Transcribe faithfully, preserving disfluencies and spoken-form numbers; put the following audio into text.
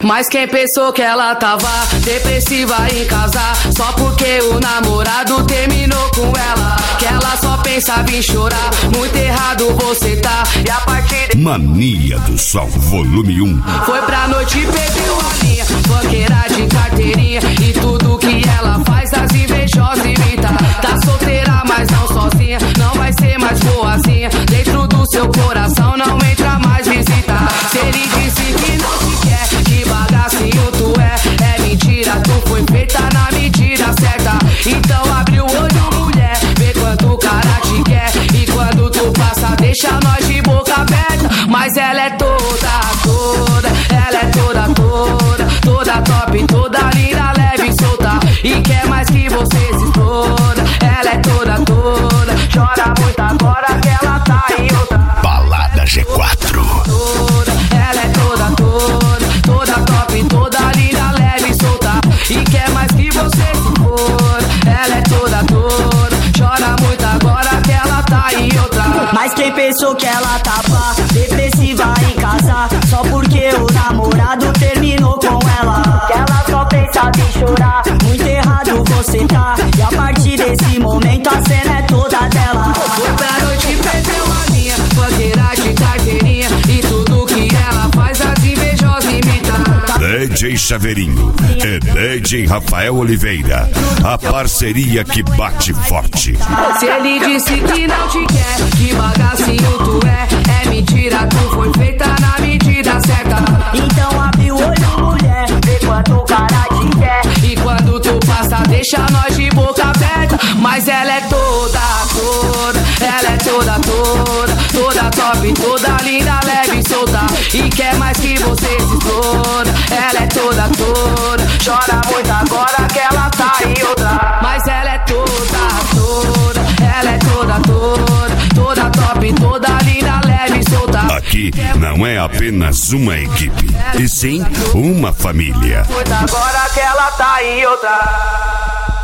Mas quem pensou que ela tava depressiva em casa só porque o namorado terminou com ela? Que ela só pensava em chorar, muito errado você tá. E a partir de... Mania do Som, volume um. Foi pra noite e perdeu a linha, banqueira de carteirinha. E tudo que ela faz as invejosas imitam. Tá solteira mas não sozinha, não vai ser mais boazinha. Dentro do seu coração não entra mais visita. Se ele disse que não te quer, que bagacinho tu é, é mentira, tu foi feita na medida certa. Então abre o olho, mulher, vê quanto o cara te quer. E quando tu passa, deixa nós de boca aberta. Mas ela é toda, toda, ela é toda, toda, toda top, toda linda, leve e solta. E quer mais que você se exploda. Ela é toda, toda, chora muito agora que ela tá em outra. Balada G quatro. Toda, ela é toda, toda, toda top, toda linda, leve e solta. E quer mais que você se exploda. Ela é toda, toda, chora muito agora que ela tá em outra. Mas quem pensou que ela tava depressiva em casa só porque o namorado terminou com ela? Que ela só pensava em chorar, muito errado você tá. E a partir desse momento a cena é toda dela. Foi pra noite e perdeu a linha, banqueira de carteirinha. E tudo que ela faz as invejosas imitam. D J Chaveirinho e D J Rafael Oliveira, a parceria que bate forte. Se ele disse que não te quer, que bagacinho tu é, é mentira, tu foi feita na medida certa. Então abre o olho, mulher, vê quanto o cara te quer. E quando tu passa, deixa nós de boca aberta. Mas ela é toda, toda, ela é toda, toda, toda top, toda linda, leve e solta. E quer mais que você se exploda. Ela é toda, toda, chora muito agora que ela tá em outra. Mas ela é toda, toda, ela é toda, toda, toda top, toda linda, leve e solta. Aqui não é apenas uma equipe, e sim uma família. Agora que ela tá em outra.